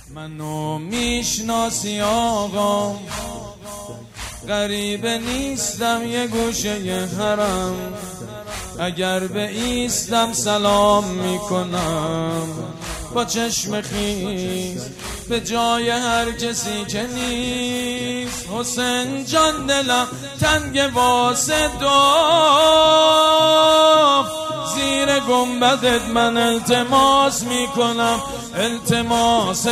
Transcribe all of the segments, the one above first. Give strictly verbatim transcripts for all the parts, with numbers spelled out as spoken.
منو میشناسی آقا، غریبه نیستم یه گوشه حرم. اگر به ایستم سلام میکنم با چشم خیز به جای هر کسی که نیست. حسین جان دلم تنگ واسه دعا، زیر گنبدت من التماس میکنم، التماس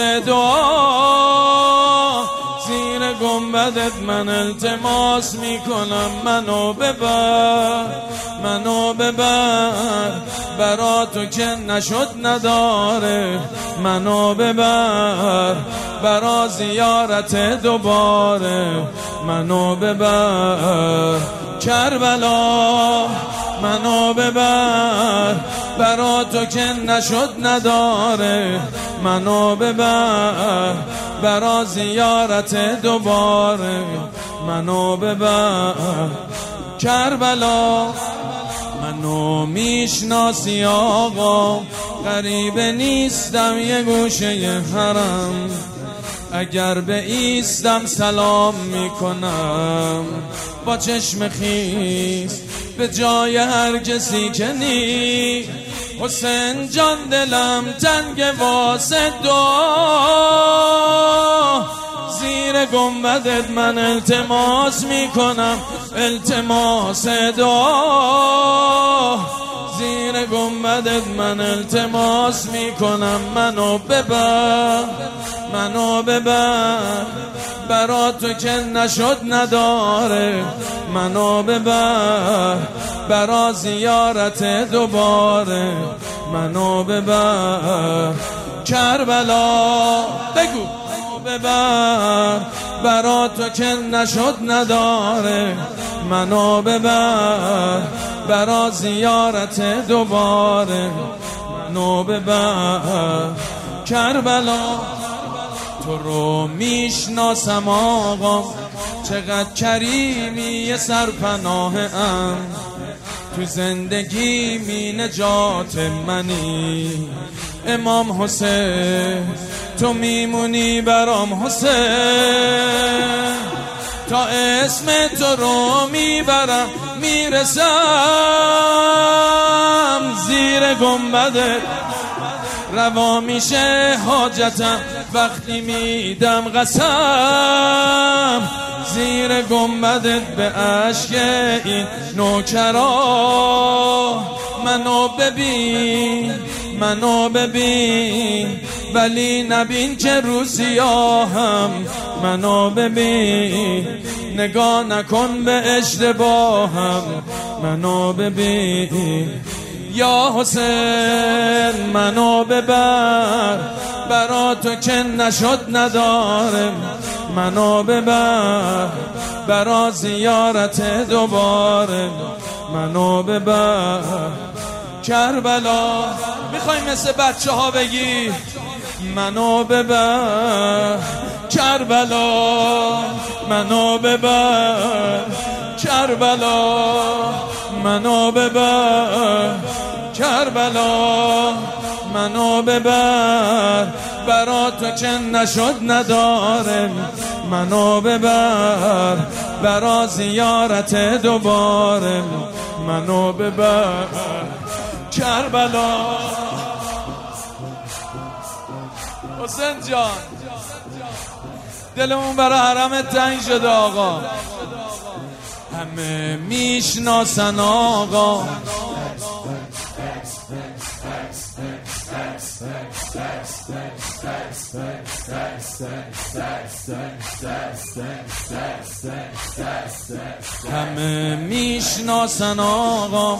دعا. زیر گنبدت من التماس میکنم، منو ببر، منو ببر، برا تو که نشد نداره. منو ببر برا زیارت دوباره، منو ببر کربلا. منو ببر برا تو که نشد نداره. منو ببر برا زیارت دوباره، منو ببر کربلا. منو میشناسی آقا، غریبه نیستم یه گوشه حرم. اگر به ایستم سلام میکنم با چشم خیز به جای هر کسی که نیست. حسین جان دلم تنگ واسه دعا، زیر گنبدت من التماس میکنم، التماس دعا. زیر گنبدت من التماس میکنم، منو ببر، منو ببر، برا تو که نشد نداره. منو ببر برا زیارت دوباره، منو ببر کربلا. بگو منو ببر برا تو که نشد نداره. منو ببر برا زیارت دوباره، منو ببر کربلا. تو رو میشناسم آقا، چقدر کریمی سرپناه ام. تو زندگی می نجات منی امام حسین، تو میمونی برام حسین. تا اسم تو رو میبرم میرسم، زیر گنبدت روا میشه حاجتم وقتی میدم قسم. زیر گنبدت به عشق این نوکرا، منو ببین، منو ببین، ولی نبین که رو سیاهم. منو ببین، نگاه نکن به اشتباهم. منو ببین یا حسین، منو ببر برا تو که نشد نداره. منو ببر برا زیارت دوباره، منو ببر کربلا. میخوای مثل بچه ها بگی منو ببر کربلا، منو ببر کربلا، منو ببر کربلا. منو ببر برا تو که نشد نداره. منو ببر برا زیارت دوباره، منو ببر کربلا. حسین جان دلمون برای حرمت تنگ شده آقا. همه میشناسن آقا، همه میشناسن آقا.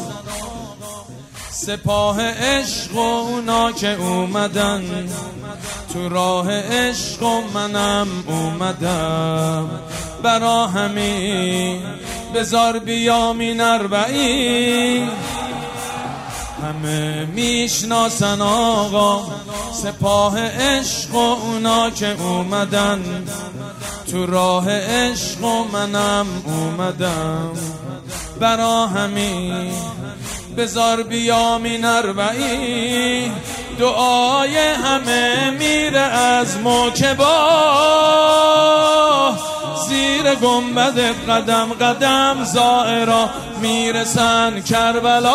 سپاه عشق و اونا که اومدن تو راه عشق و منم اومدم. برا همین بزار بیامین اربعین. همه میشناسن آقا، سپاه عشق و اونا که اومدن تو راه عشق و منم اومدم. برا همین بزار بیامین اربعین. دعای همه میره از موکبا، زیر گنبد قدم قدم زائرا میرسن کربلا،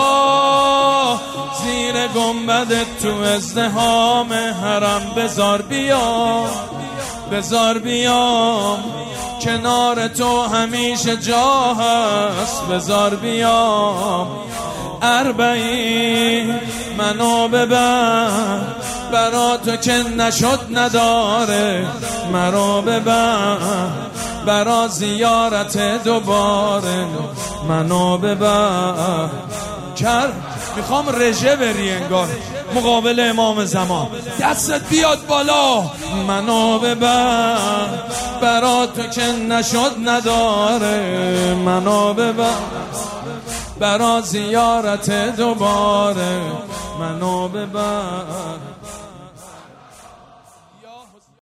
زیر گنبد تو ازدحام حرم بزار بیام، بزار بیام کنار تو همیشه جا هست، بزار بیام اربعین منو ببر، برا تو که نشد نداره مرا ببر، برا زیارت دوباره منو ببر. کر میخوام رژه بری انگار مقابل امام زمان، دستت بیاد بالا منو ببر، برا تو که نشد نداره منو ببر، برا زیارت دوباره منو ببر.